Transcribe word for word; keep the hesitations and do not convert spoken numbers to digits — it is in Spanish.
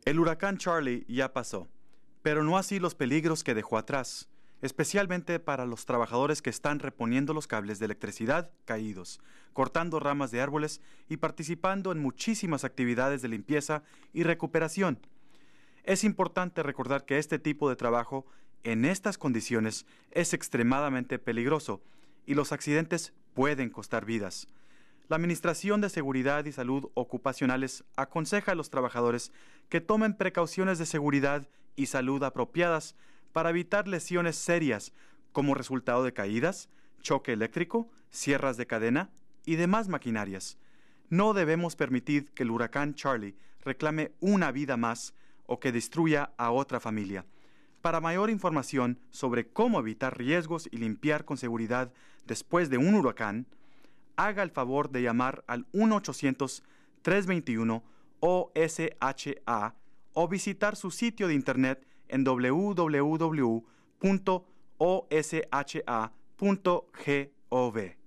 El huracán Charlie ya pasó, pero no así los peligros que dejó atrás, especialmente para los trabajadores que están reponiendo los cables de electricidad caídos, cortando ramas de árboles y participando en muchísimas actividades de limpieza y recuperación. Es importante recordar que este tipo de trabajo, en estas condiciones, es extremadamente peligroso y los accidentes pueden costar vidas. La Administración de Seguridad y Salud Ocupacionales aconseja a los trabajadores que tomen precauciones de seguridad y salud apropiadas para evitar lesiones serias como resultado de caídas, choque eléctrico, cierres de cadena y demás maquinarias. No debemos permitir que el huracán Charlie reclame una vida más o que destruya a otra familia. Para mayor información sobre cómo evitar riesgos y limpiar con seguridad después de un huracán, haga el favor de llamar al uno ochocientos, tres dos uno, O S H A o visitar su sitio de internet en w w w punto o s h a punto gov.